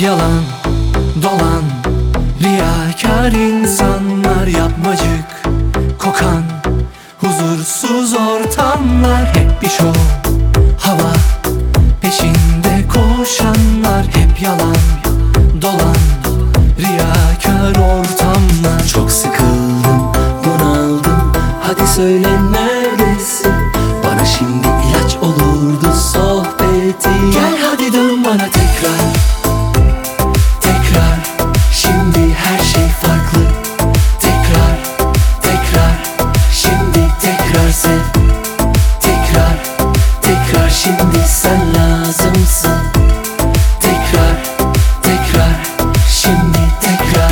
yalan dolan, riyakar insanlar, yapmacık kokan huzursuz ortamlar. Hep bir şov, hava peşinde koşanlar. Hep yalan dolan, riyakar ortamlar. Çok sıkıldım, bunaldım, hadi söyle neredesin? Bana şimdi ilaç olurdu sohbeti. Gel hadi dön bana tekrar, tekrar. Şimdi her şey farklı. Tekrar, tekrar. Şimdi tekrar sev. Tekrar, tekrar. Şimdi sen lazımsın. Tekrar, tekrar. Şimdi tekrar.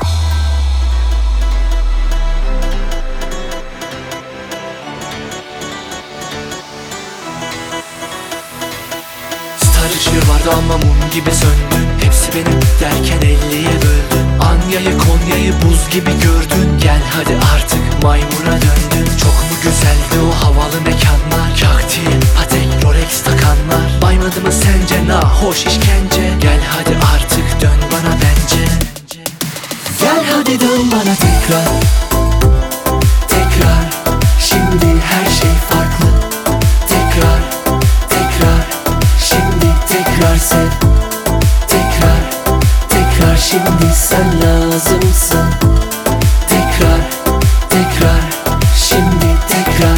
Star ışığı vardı ama mum gibi söndün. Hepsi benim derken 50'ye böldün. Anya'yı Konya'yı buz gibi gördün. Gel hadi artık maymuna döndün. Çok mu güzeldi o havalı mekanlar? Kaktil, patek, Rolex takanlar. Baymadı mı sence nahoş işkence? Gel hadi artık dön bana bence. Gel hadi dön bana tekrar, tekrar. Şimdi her şey farklı. Tekrar, tekrar. Şimdi tekrar sev. Tekrar, tekrar. Şimdi sen lazımsın. Tekrar, tekrar. Şimdi tekrar.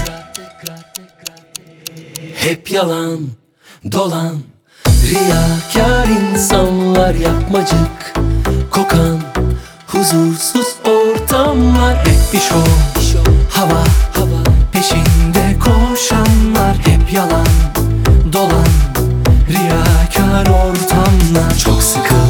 Hep yalan dolan, riyakar insanlar, yapmacık kokan huzursuz ortamlar. Hep bir şov, hava peşinde koşanlar. Hep yalan dolan, riyakar ortamlar. Çok sıkıldım,